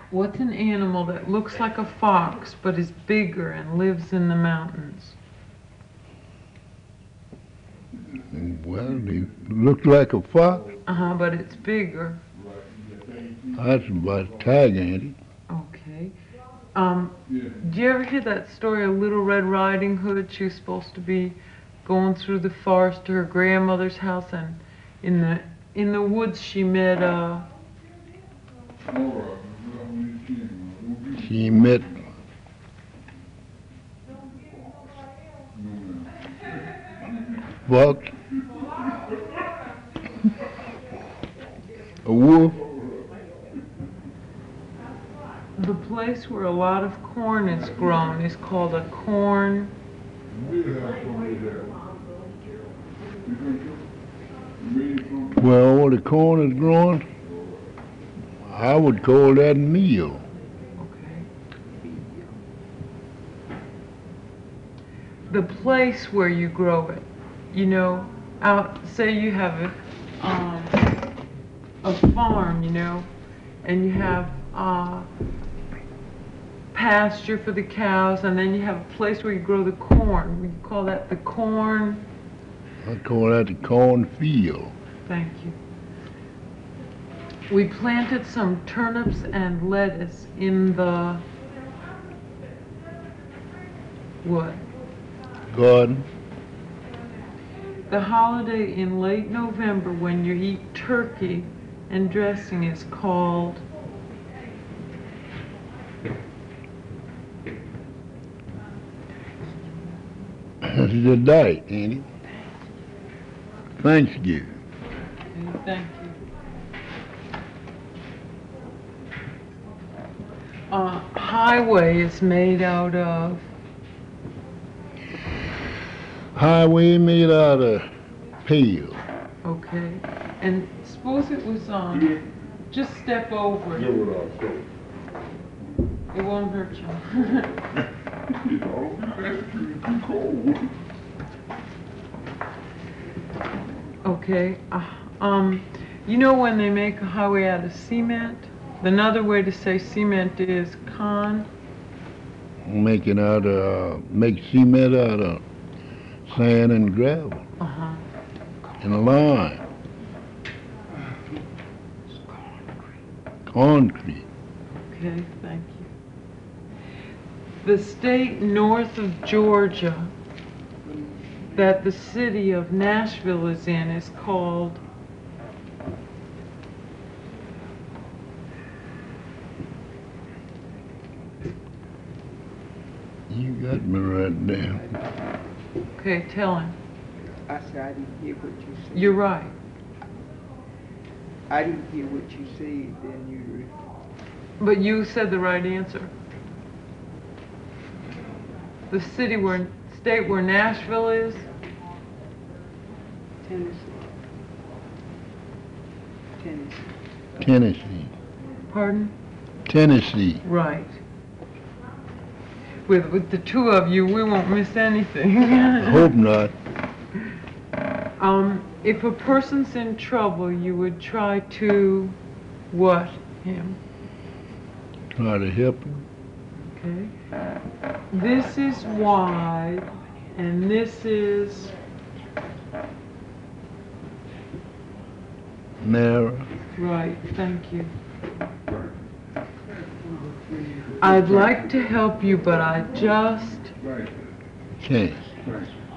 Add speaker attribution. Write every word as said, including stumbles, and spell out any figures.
Speaker 1: What's an animal that looks like a fox but is bigger and lives in the mountains?
Speaker 2: Well, they look like a fox.
Speaker 1: Uh-huh, but it's bigger.
Speaker 2: That's about a tiger, ain't it?
Speaker 1: Okay. Um, do you ever hear that story of Little Red Riding Hood? She was supposed to be going through the forest to her grandmother's house, and in the in the woods she met uh
Speaker 2: She met fox, a wolf.
Speaker 1: the place where a lot of corn is grown is called a corn.
Speaker 2: Well, where the corn is growing, I would call that meal.
Speaker 1: Okay. The place where you grow it, you know, out. Say you have a um, a farm, you know, and you have uh, pasture for the cows, and then you have a place where you grow the corn. We call that the corn.
Speaker 2: I call that the cornfield.
Speaker 1: Thank you. We planted some turnips and lettuce in the what?
Speaker 2: Garden.
Speaker 1: The holiday in late November when you eat turkey and dressing is called
Speaker 2: That's the day, ain't it? Thanksgiving.
Speaker 1: Okay, thank you. Uh, highway is made out of
Speaker 2: Highway made out of pale.
Speaker 1: okay, and suppose it was um, just step over it. It won't hurt you. Okay, uh, um, you know when they make a highway out of cement? Another way to say cement is con.
Speaker 2: Make it out of, uh, make cement out of sand and gravel
Speaker 1: Uh-huh.
Speaker 2: and lime. Concrete.
Speaker 1: Okay, thank you. The state north of Georgia that the city of Nashville is in is called
Speaker 2: You got me right there.
Speaker 1: okay, tell him.
Speaker 3: I said I didn't hear what you said.
Speaker 1: You're right.
Speaker 3: I didn't hear what you said, then you...
Speaker 1: But you said the right answer. The city where, state where Nashville is?
Speaker 3: Tennessee. Tennessee.
Speaker 2: Tennessee.
Speaker 1: Pardon?
Speaker 2: Tennessee.
Speaker 1: Right. With, with the two of you, we won't miss anything.
Speaker 2: I hope not.
Speaker 1: Um, if a person's in trouble, you would try to what him?
Speaker 2: Try to help him.
Speaker 1: Okay. This is wide, and this is
Speaker 2: Narrow.
Speaker 1: right. Thank you. I'd like to help you, but I just
Speaker 2: Can't.